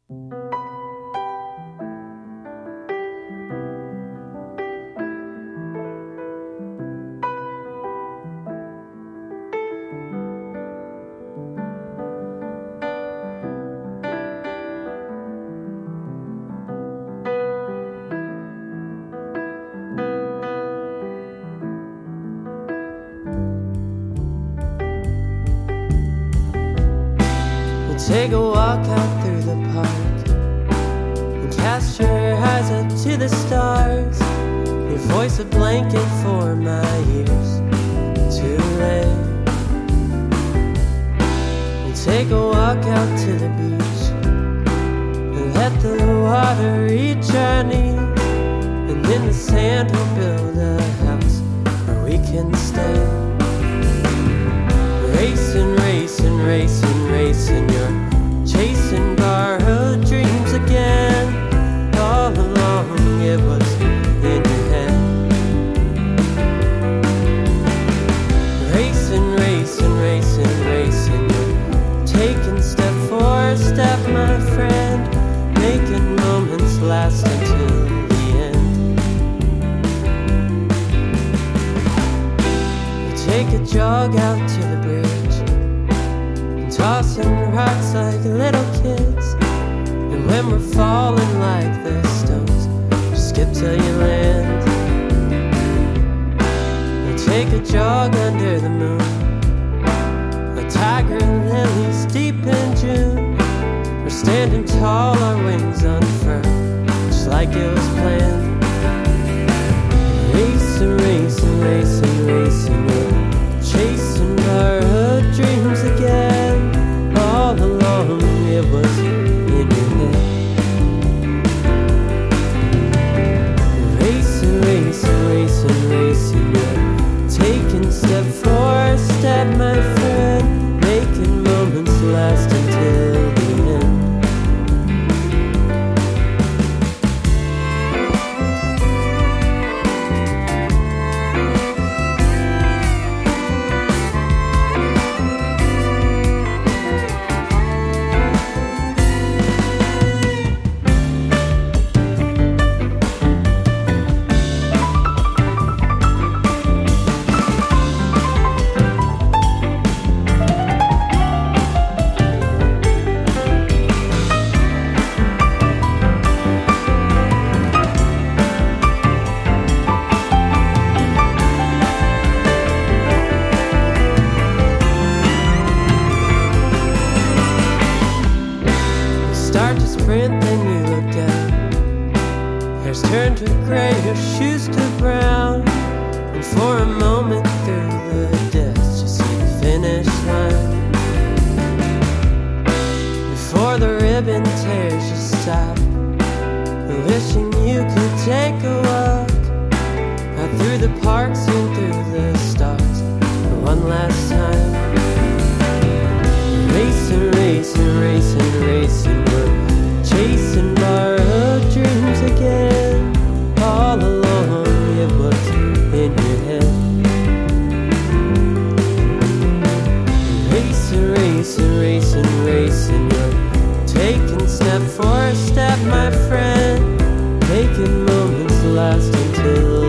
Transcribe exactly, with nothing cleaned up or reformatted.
Take a walk out through the park and cast your eyes up to the stars. Your voice a blanket for my ears. Too late. And take a walk out to the beach and let the water reach our knees. And in the sand we'll build a house where we can stay. Racing, racing, racing, racing, you're chasing borrowed dreams again. All along it was in your head. Racing, racing, racing, racing, you're taking step for step, my friend, making moments last until the end. You take a jog out to the bridge, tossing rocks like little kids. And when we're falling like the stones, just skip till you land. We'll take a jog under the moon, like tiger lilies deep in June. We're standing tall, our wings unfurled, just like it was planned. Racing, racing, racing, racing, we're chasing our dreams again. All along it was in your head. Racing, racing, racing, racing, you're taking step for step, my friend, making moments last until the end. Step for step, my friend, making moments last until